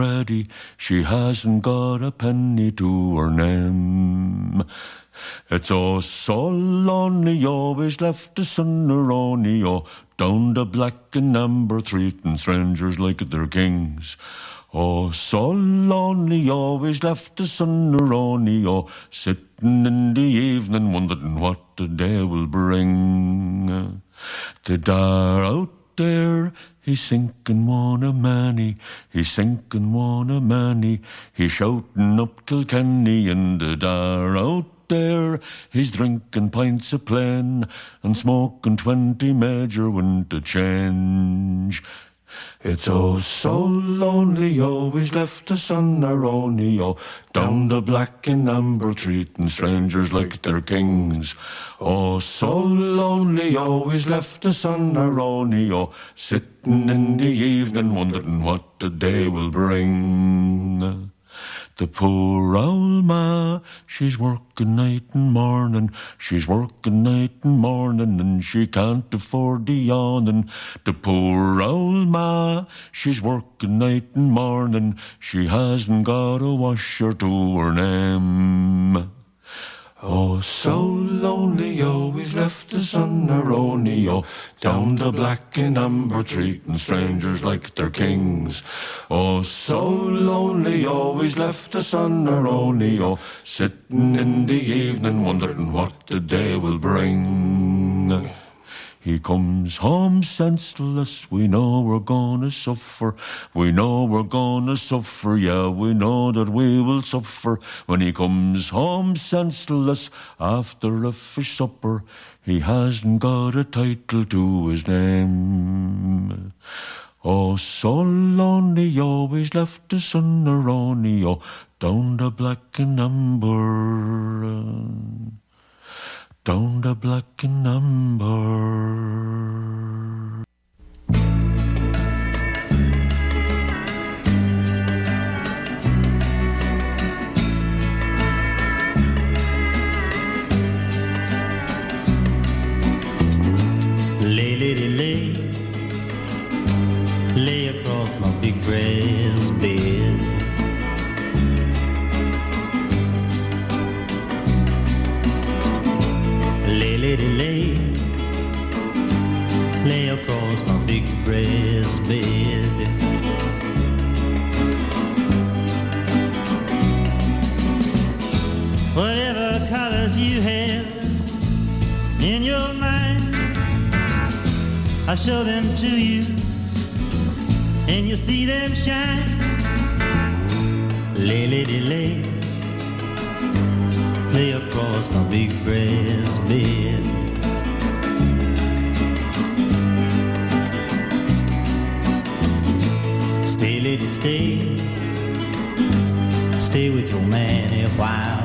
ready, she hasn't got a penny to her name. It's oh so lonely, always left the sun around oh, down the black and amber treating strangers like they're kings. Oh, so lonely, always left the sun around oh, sitting in the evening wondering what the day will bring. The dar out there, he's sinking one a manny, he's sinking one a manny, he's shouting up Kilkenny in the dar out there, he's drinking pints of plain and smoking 20 major winter change. It's oh so lonely, always left the sun around oh, down the black and amber treating strangers like they're kings. Oh so lonely, always left the sun around oh, sitting in the evening wondering what the day will bring. The poor old ma, she's working night and morning, she's working night and morning, and she can't afford the yawning. The poor old ma, she's working night and morning, she hasn't got a washer to her name. Oh, so lonely, always left the sun around oh, down the black and amber treating strangers like they're kings. Oh, so lonely, always left the sun around oh, sitting in the evening wondering what the day will bring. He comes home senseless, we know we're gonna suffer, we know we're gonna suffer, yeah, we know that we will suffer. When he comes home senseless after a fish supper, he hasn't got a title to his name. Oh, so lonely, always left the sun around oh, down the black and amber, down the black and amber. Lay, lady, lay, lay across my big brass bed. Lay, lady, lay, lay across my big brass bed. Whatever colors you have in your mind, I'll show them to you, and you'll see them shine. Lay, lady, lay, lay across my big brass bed. Stay, lady, stay, stay with your man a while.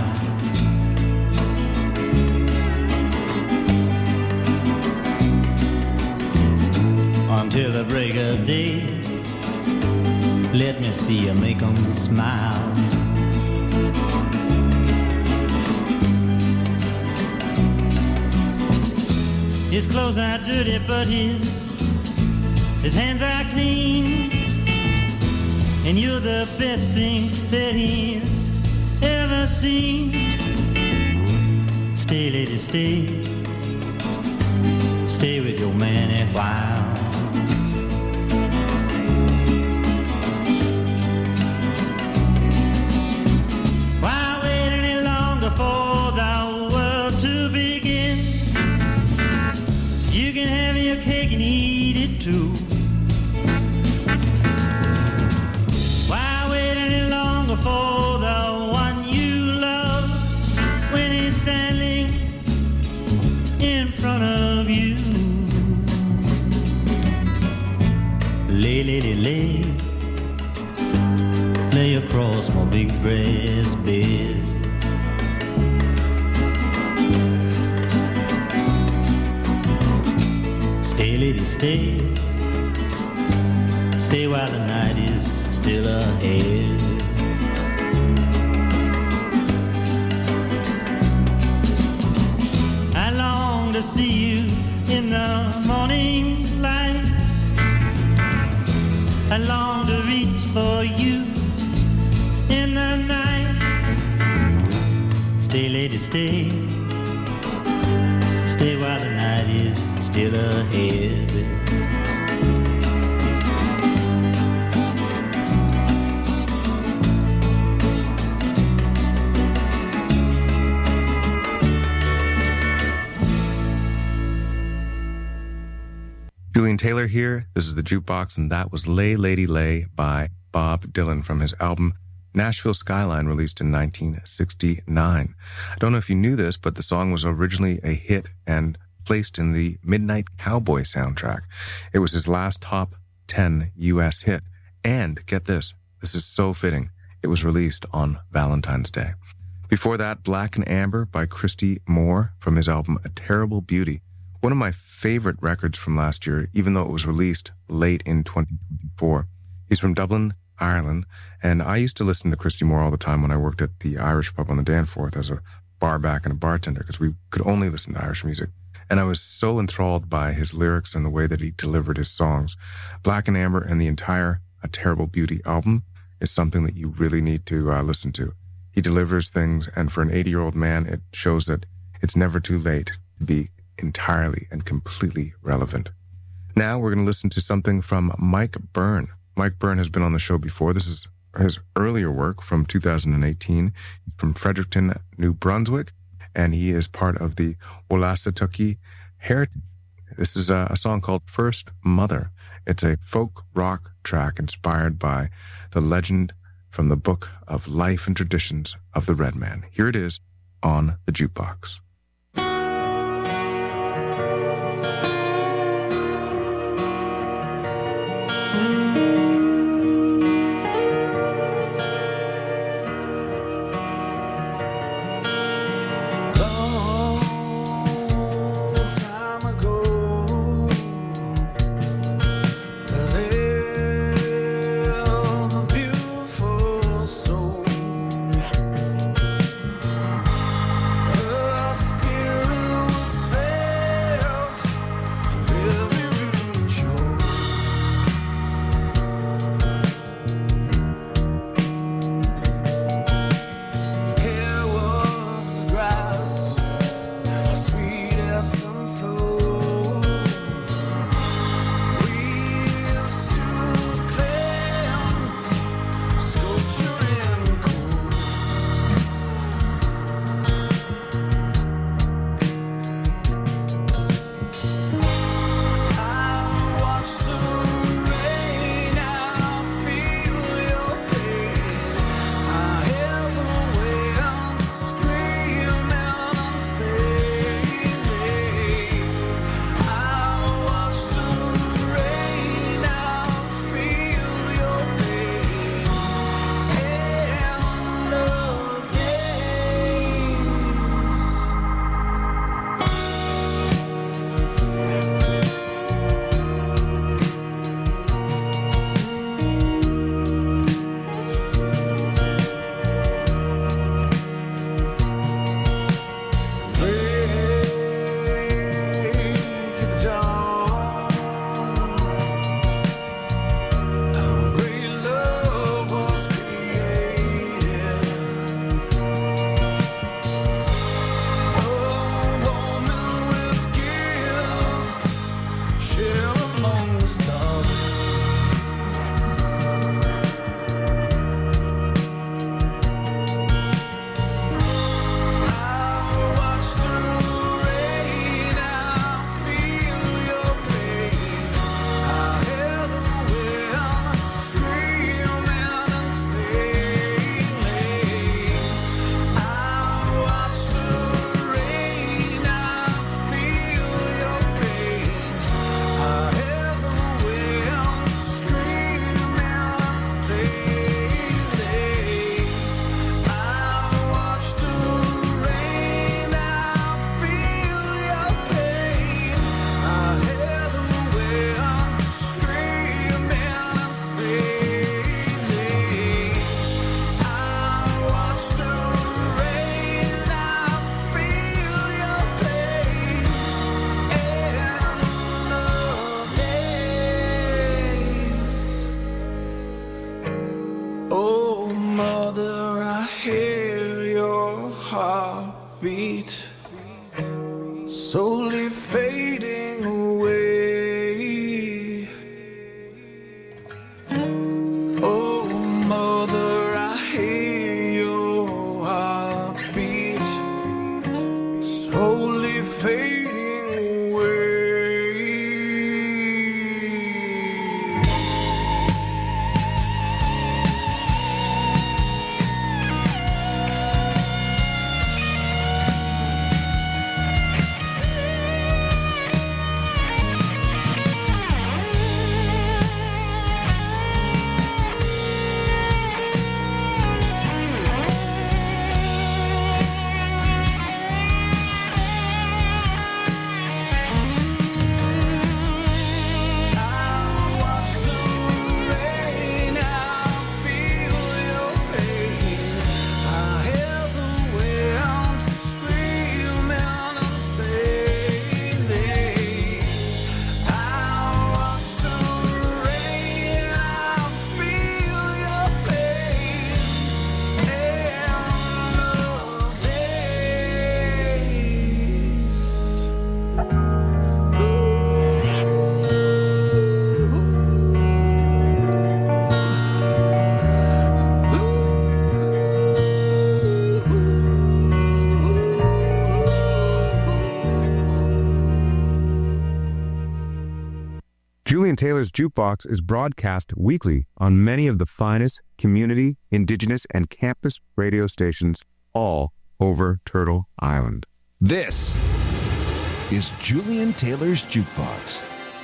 Until the break of day, let me see you make 'em smile. His clothes are dirty, but his hands are clean, and you're the best thing that he's ever seen. Stay, lady, stay, stay with your man a while. Why wait any longer for the world to begin? You can have your cake and eat it too. Why wait any longer for the one you love when he's standing in front of you? Lay, lady, lay, lay across my big brass bed. Stay, lady, stay, stay while the night is still ahead. I long to see you in the morning light. I long to reach for you stay. Stay while the night is still ahead. Julian Taylor here. This is the Jukebox, and that was Lay Lady Lay by Bob Dylan from his album Nashville Skyline, released in 1969. I don't know if you knew this, but the song was originally a hit and placed in the Midnight Cowboy soundtrack. It was his last top 10 U.S. hit. And get this is so fitting. It was released on Valentine's Day. Before that, Black and Amber by Christy Moore from his album A Terrible Beauty. One of my favorite records from last year, even though it was released late in 2024. He's from Dublin, Ireland, and I used to listen to Christy Moore all the time when I worked at the Irish pub on the Danforth as a bar back and a bartender, because we could only listen to Irish music. And I was so enthralled by his lyrics and the way that he delivered his songs. Black and Amber and the entire A Terrible Beauty album is something that you really need to listen to. He delivers things, and for an 80-year-old man, it shows that it's never too late to be entirely and completely relevant. Now we're going to listen to something from Mike Byrne. Mike Byrne has been on the show before. This is his earlier work from 2018. He's from Fredericton, New Brunswick, and he is part of the Wolastoqey Heritage. This is a song called First Mother. It's a folk rock track inspired by the legend from the Book of Life and Traditions of the Red Man. Here it is on the Jukebox. heartbeat slowly fading away. Oh, mother, I hear your heartbeat slowly fading away. Julian Taylor's Jukebox is broadcast weekly on many of the finest community, indigenous, and campus radio stations all over Turtle Island. This is Julian Taylor's Jukebox.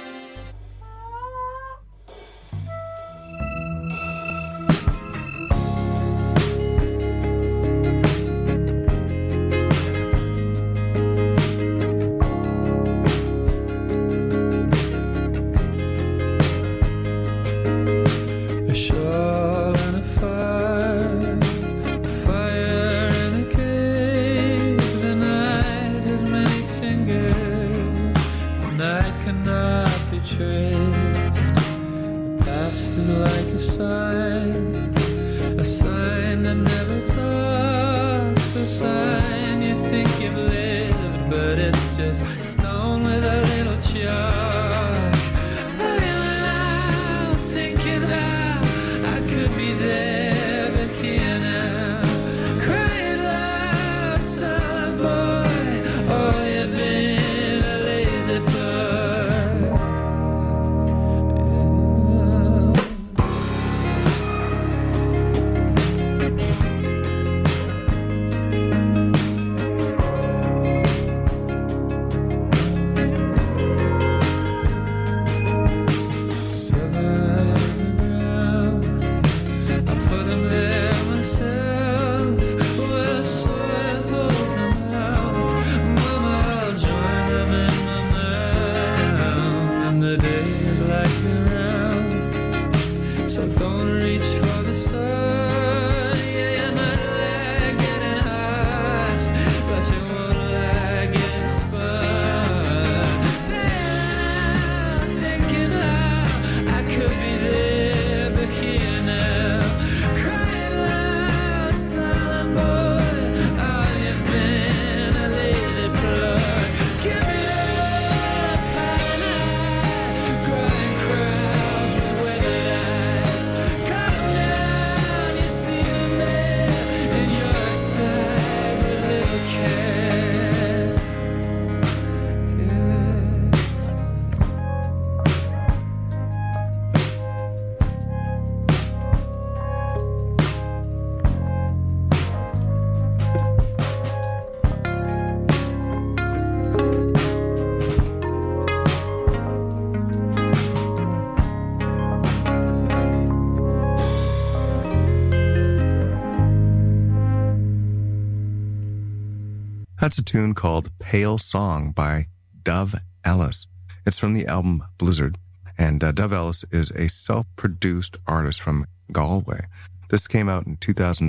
That's a tune called Pale Song by Dove Ellis. It's from the album Blizzard, and Dove Ellis is a self-produced artist from Galway. This came out in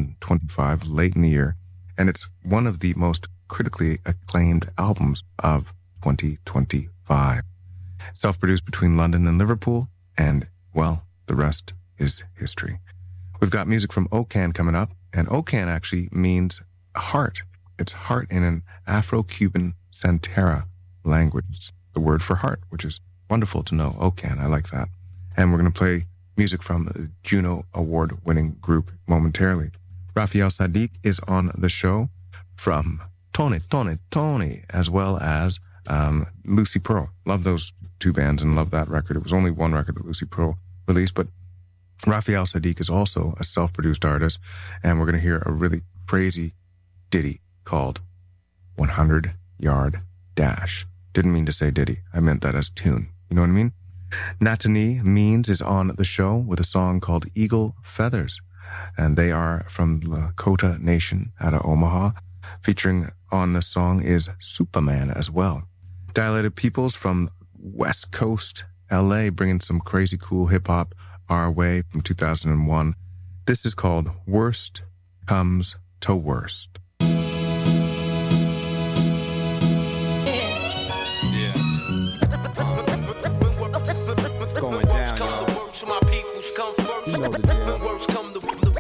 2025, late in the year, and it's one of the most critically acclaimed albums of 2025. Self-produced between London and Liverpool, and, well, the rest is history. We've got music from Okan coming up, and Okan actually means heart It's heart in an Afro-Cuban Santera language. It's the word for heart, which is wonderful to know. Ocan, I like that. And we're going to play music from the Juno Award-winning group momentarily. Raphael Saadiq is on the show from Tony, as well as Lucy Pearl. Love those two bands and love that record. It was only one record that Lucy Pearl released, but Raphael Saadiq is also a self-produced artist, and we're going to hear a really crazy ditty called 100 Yard Dash. Didn't mean to say ditty. I meant that as tune. You know what I mean? Natani Means is on the show with a song called Eagle Feathers, and they are from Lakota Nation out of Omaha. Featuring on the song is Superman as well. Dilated Peoples from West Coast, LA, bringing some crazy cool hip-hop our way from 2001. This is called Worst Comes to Worst. It's going down, y'all. You know the deal. When worst come the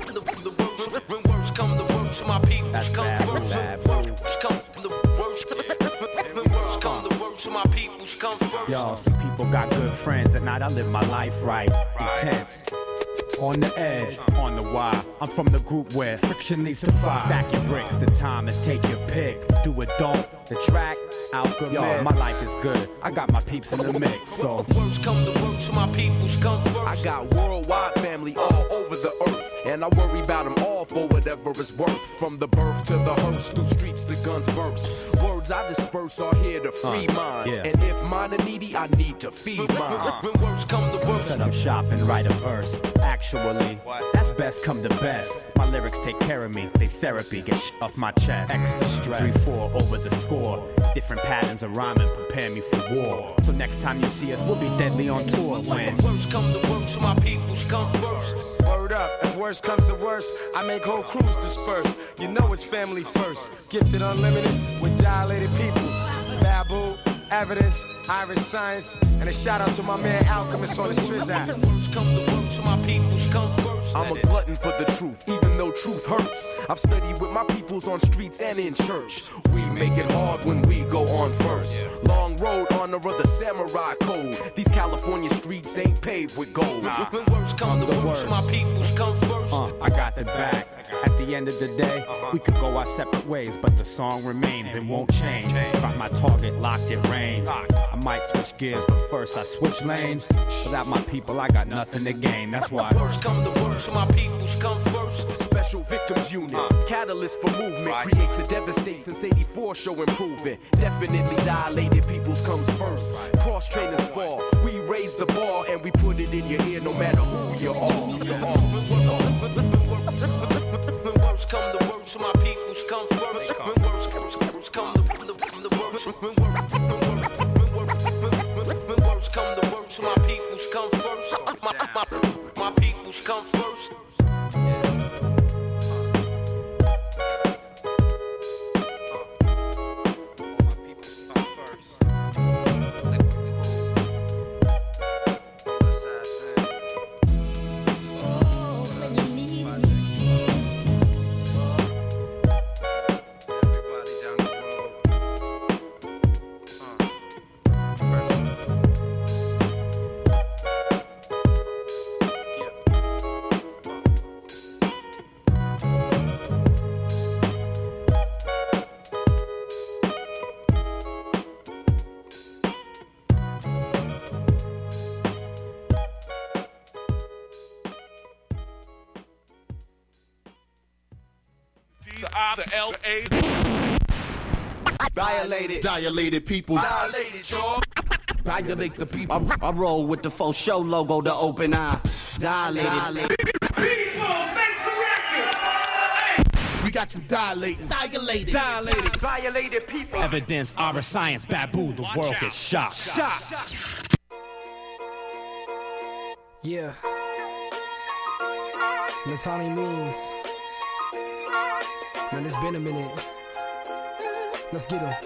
worst, my peoples come first. Worst come the worst. When worst come the worst, my peoples come first. Yo, some people got good friends. At night I live my life right. Intense. On the edge, on the wire. I'm from the group where friction leads to fire. Stack your bricks, the time is take your pick. Do it, don't. The track, alchemist. Yo, my life is good. I got my peeps in the mix, so. Worst come the worst, my peoples come first. I got worldwide family all over the earth, and I worry about them all for whatever it's worth. From the birth to the hearse, through streets the guns burst. Words I disperse are here to free minds, yeah. And if mine are needy, I need to feed mine. When worst come the worst, set up shop and write a verse. Actually, that's best come to best. My lyrics take care of me, they therapy, get off my chest. Extra stress, 3-4 over the score. Different patterns of rhyming prepare me for war. So next time you see us, we'll be deadly on tour. When worst come to worst, my peoples come first. Word up, if worst comes to worst, I make whole crews disperse. You know it's family first. Gifted unlimited with dilated people. Babu, Evidence, Irish Science, and a shout out to my man Alchemist on the Trizak. Worst come to worst, my peoples come first. I'm a glutton for the truth, even though truth hurts. I've studied with my peoples on streets and in church. We make it hard when we go on first. Long road, honor of the samurai code. These California streets ain't paved with gold. When worst come to worst, my peoples come first. I got the back. At the end of the day, we could go our separate ways, but the song remains, it won't change. Got my target locked in range. I might switch gears, but first I switch lanes. Without my people, I got nothing to gain. That's why worst come to worst, my peoples come first. Special Victims Unit, catalyst for movement, create to devastate since 84, show improvement. Definitely dilated peoples comes first. Cross train and spar, we raise the bar and we put it in your ear no matter who you are. When worst come the worst, my peoples come first. When worst come the worst. When worst come the worst, my peoples come first. My peoples come first. Dilated people. Dilated, y'all. Dilate the people. I roll with the faux show logo, the open eye. Dilated. People, make the record. We got you dilating. Dilated. Dilated people. Evidence, Irish Science, Babu, the world gets shocked. Yeah. Natani Means. Man, it's been a minute. Let's get him.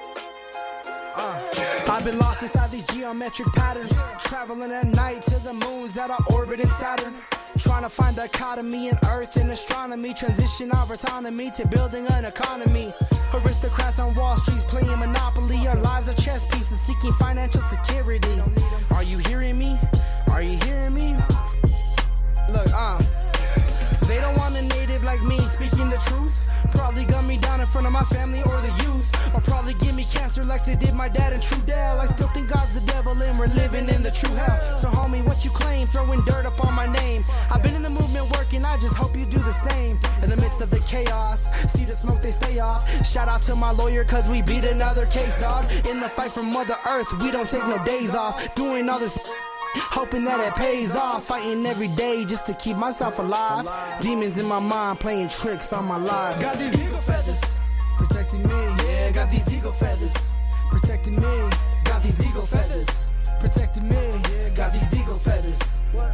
I've been lost inside these geometric patterns, traveling at night to the moons that are orbiting Saturn. Trying to find dichotomy in earth and astronomy. Transition our autonomy to building an economy. Aristocrats on Wall Street playing Monopoly. Our lives are chess pieces seeking financial security. Are you hearing me? Are you hearing me? Look, they don't want a native like me speaking the truth. Probably gun me down in front of my family or the youth. Or probably give me cancer like they did my dad in Trudell. I still think God's the devil and we're living in the true hell. So homie, what you claim? Throwing dirt up on my name. I've been in the movement working, I just hope you do the same. In the midst of the chaos, see the smoke, they stay off. Shout out to my lawyer cause we beat another case, dog. In the fight for Mother Earth, we don't take no days off. Doing all this hoping that it pays off. Fighting every day just to keep myself alive. Demons in my mind playing tricks on my life. Got these eagle feathers protecting me. Yeah, got these eagle feathers protecting me. Got these eagle feathers protecting me. Yeah, got these eagle feathers. What?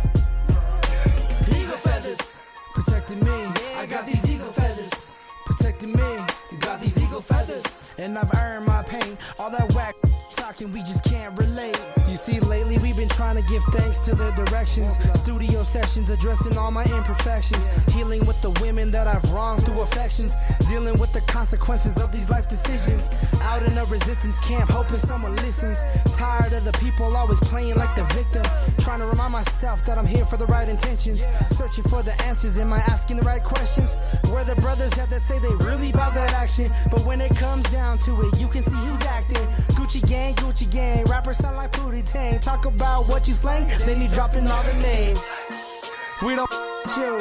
Eagle feathers protecting me. Yeah, I got these eagle feathers protecting me. Got these eagle feathers. And I've earned my pain. All that whack talking, we just can't relate. You see, lately we've been trying to give thanks to the directions. Studio sessions addressing all my imperfections. Healing with the women that I've wronged through affections. Dealing with the consequences of these life decisions. Out in a resistance camp, hoping someone listens. Tired of the people always playing like the victim. Trying to remind myself that I'm here for the right intentions. Searching for the answers, am I asking the right questions? Where the brothers at that say they really about that action. But when it comes down to it, you can see who's acting. Gucci gang, rappers sound like Pootie Tang. Talk about what you slang, then you dropping all the names. We don't you.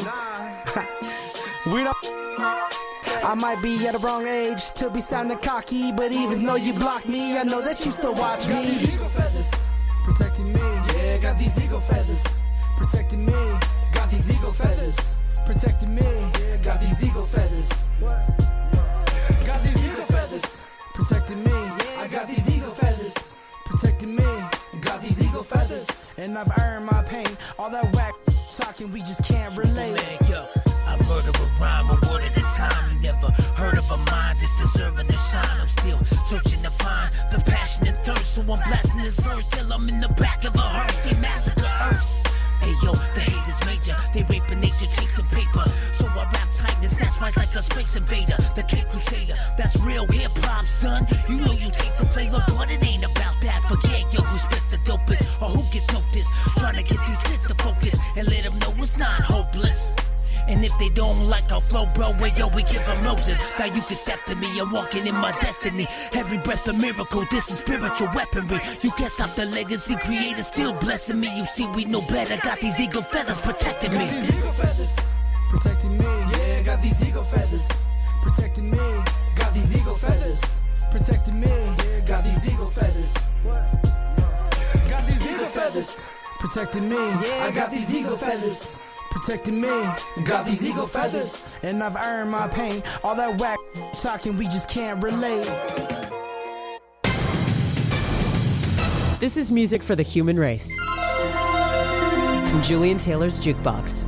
We don't. I might be at the wrong age to be sounding cocky, but even though you block me, I know that you still watch me. Got these eagle feathers protecting me. Yeah, got these eagle feathers protecting me. Got these eagle feathers protecting me. Yeah, got these eagle feathers. What? Got these eagle feathers protecting me. I got these eagle feathers protecting me. Got these eagle feathers. And I've earned my pain. All that whack talking, we just can't relate. Man, yo, I murder a rhyme, a word at a time. You never heard of a mind that's deserving to shine. I'm still searching to find the passion and thirst. So I'm blasting this verse till I'm in the back of a hearse. They massacre Earths. Hey yo, the hate is major. They raping nature, chasing paper. So I rap tight and snatch mics like a space invader. The Cape Crusader, that's real hip hop, son. You know you take the flavor, but it ain't about that. Forget yo who spits the dopest or who gets noticed. Trying to get these hits to focus and let them know it's not hopeless. And if they don't like our flow, bro, well, yo, we give them roses. Now you can step to me, I'm walking in my destiny. Every breath a miracle, this is spiritual weaponry. You can't stop the legacy, creator still blessing me. You see, we know better, got these eagle feathers protecting me. Got these eagle feathers protecting me. Yeah, got these eagle feathers protecting me. Got these eagle feathers protecting me. Yeah, got these eagle feathers. What? Got these eagle feathers protecting me. Yeah, I got these eagle feathers protecting me. Got these eagle feathers. And I've earned my pain. All that whack talking, we just can't relate. This is music for the human race. From Julian Taylor's Jukebox.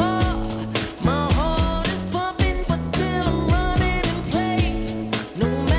No matter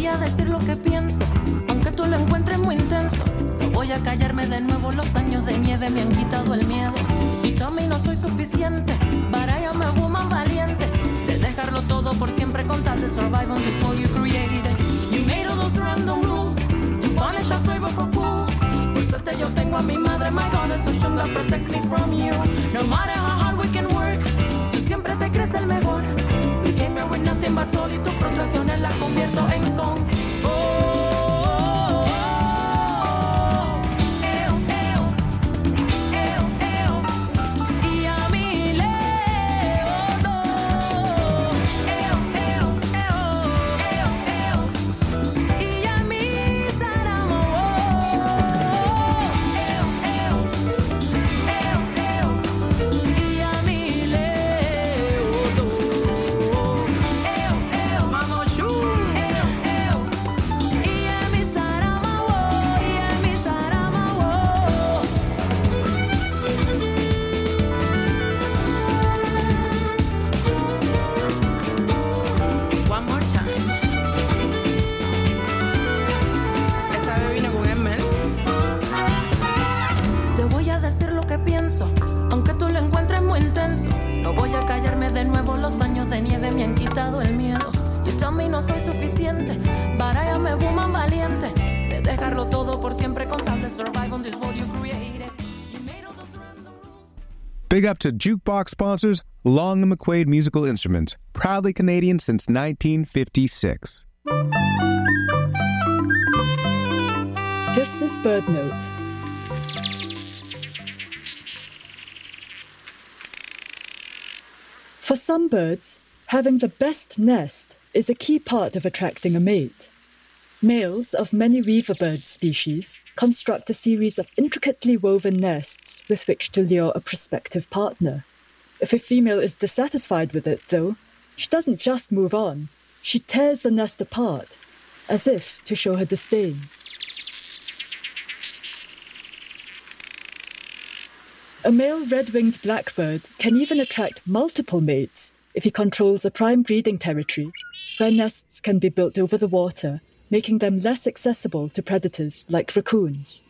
voy a decir lo que pienso, aunque tú lo encuentres muy intenso. No voy a callarme de nuevo, los años de nieve me han quitado el miedo. Y también no soy suficiente, but I am a woman valiente. De dejarlo todo por siempre con tal de survive on this world you created. You made all those random rules, you punish our flavor for cool. Por suerte yo tengo a mi madre, my goddess ocean that protects me from you. No matter how hard we can work, tú siempre te crees el mejor. We came here with nothing but soul y tus frustraciones las convierto en songs. Big up to Jukebox sponsors Long & McQuaid Musical Instruments, proudly Canadian since 1956. This is Bird Note. For some birds, having the best nest is a key part of attracting a mate. Males of many weaver bird species construct a series of intricately woven nests with which to lure a prospective partner. If a female is dissatisfied with it, though, she doesn't just move on. She tears the nest apart, as if to show her disdain. A male red-winged blackbird can even attract multiple mates if he controls a prime breeding territory where nests can be built over the water, making them less accessible to predators like raccoons.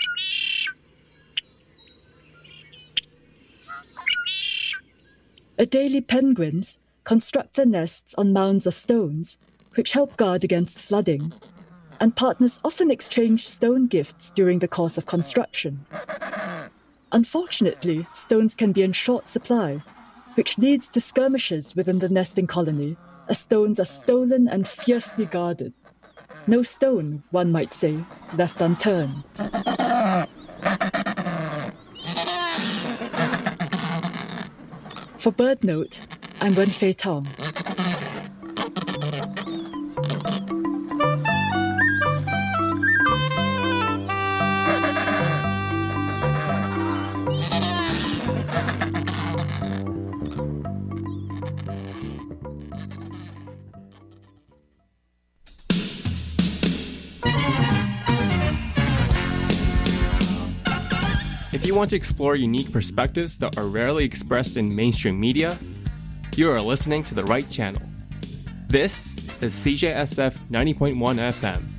Adelie penguins construct their nests on mounds of stones, which help guard against flooding, and partners often exchange stone gifts during the course of construction. Unfortunately, stones can be in short supply, which leads to skirmishes within the nesting colony, as stones are stolen and fiercely guarded. No stone, one might say, left unturned. For Bird Note, I'm Wenfei Tong. If you want to explore unique perspectives that are rarely expressed in mainstream media, you are listening to the right channel. This is CJSF 90.1 FM,